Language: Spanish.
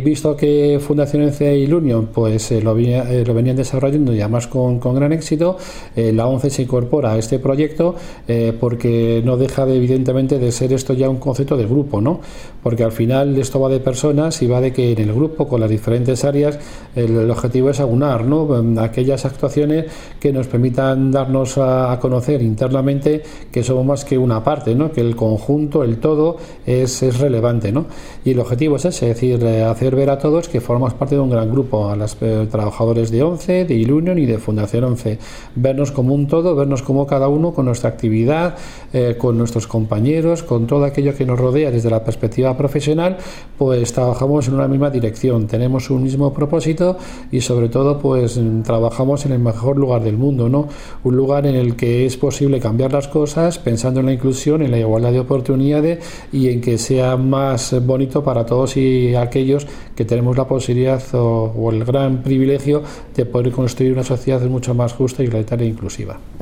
visto que Fundación ENCE y Ilunion pues lo venían desarrollando y además con gran éxito, la ONCE se incorpora a este proyecto porque no deja evidentemente de ser esto ya un concepto de grupo, ¿no? Porque al final esto va de personas y va de que en el grupo, con las diferentes áreas, el objetivo es aunar, ¿no?, aquellas actuaciones que nos permitan darnos a conocer internamente que somos más que una parte, ¿no?, que el conjunto, el todo es relevante, ¿no? Y el objetivo es ese, es decir, hacer ver a todos que formamos parte de un gran grupo, a los trabajadores de ONCE, de Ilunion y de Fundación ONCE, vernos como un todo, vernos como cada uno con nuestra actividad, con nuestros compañeros, con todo aquello que nos rodea desde la perspectiva profesional, pues trabajamos en una misma dirección, tenemos un mismo propósito y sobre todo pues trabajamos en el mejor lugar del mundo, ¿no? Un lugar en el que es posible cambiar las cosas pensando en la inclusión, en la igualdad de oportunidades y en que sea más bonito para todos y aquellos que tenemos la posibilidad o el gran privilegio de poder construir una sociedad mucho más justa, igualitaria e inclusiva.